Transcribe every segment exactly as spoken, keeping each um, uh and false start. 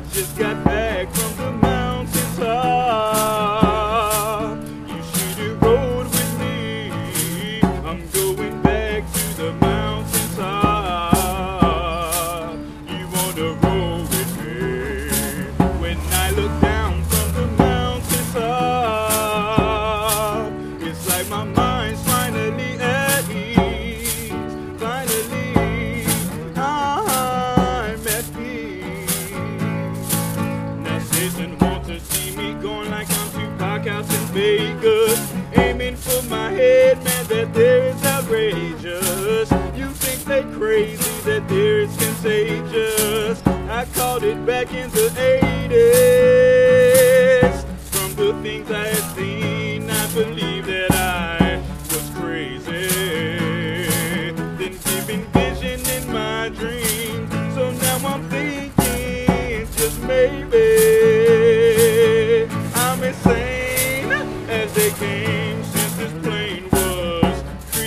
just got back from the mountaintop. You should have rode with me. I'm going back to the mountaintop. You wanna roll with me? When I look down from the mountaintop, it's like my mind's finally at ease. Finally, I'm at peace. Now Satan wants to see me going like I'm Tupac out in Vegas, aiming for my head, man, that there is outrageous. You think they crazy, that there is contagious. I caught it back in the eighties. From the things I had seen, I believe that I was crazy. Then giving vision in my dream. So now I'm thinking, just maybe I'm insane as they came since this plane was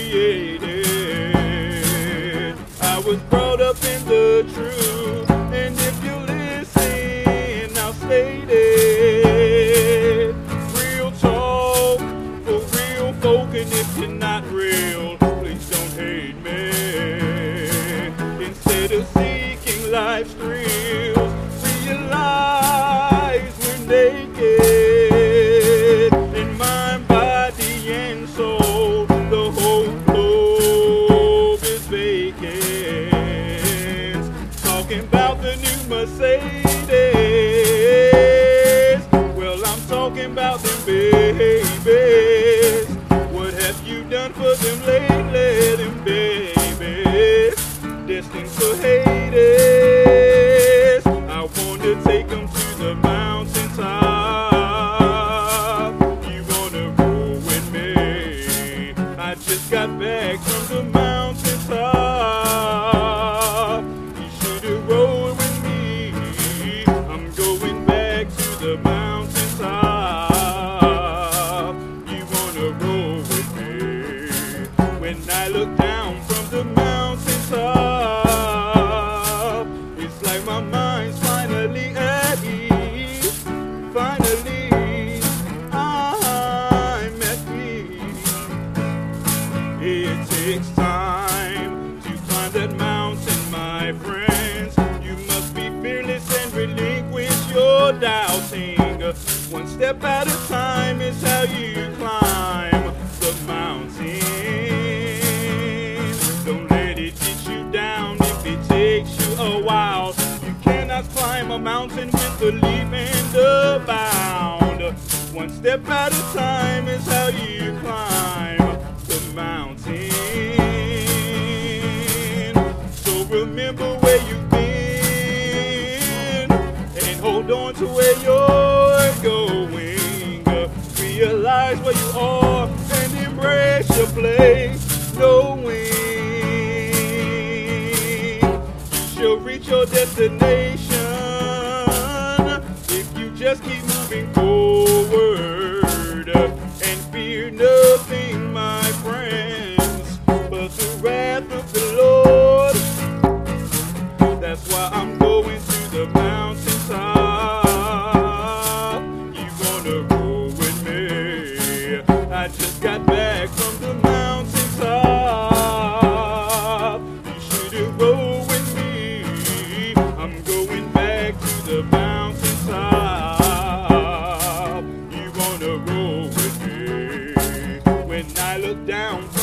created. I was brought up in the truth, and if you listen, I'll state it. Real talk for real folk, and if you're not real, please don't hate me. Instead of seeking life's thrills, realize we're naked in mind, body, and soul. The whole globe is vacant. Talking about the new Mercedes. Well, I'm talking about them babies. What have you done for them lately, them babies? Destined for Hades. I want to take them to the mountaintop. You wanna roll with me? I just got back from the mountaintop. You should have rolled with me. I'm going back to the mountaintop. You wanna roll with me? When I look down from the mountaintop, it's like my mind's finally at ease. Finally, I'm at peace. It takes time to climb that mountain, my friends. You must be fearless and relinquish your doubting. One step at a time is how you climb the mountain. Don't let it get you down if it takes you a while. You cannot climb a mountain with a leap and a bound. One step at a time is how you climb the mountain. So remember where you've been and hold on to where you're going. Realize where you are and embrace your place, knowing you shall reach your destination if you just keep moving forward and fear nothing, my friends, but the wrath of the Lord. That's why I'm going to the mountaintop. You wanna roll with me? I just got back from the mountaintop. You should have rolled with me. I'm going back to the mountaintop. You wanna roll with me? When I look down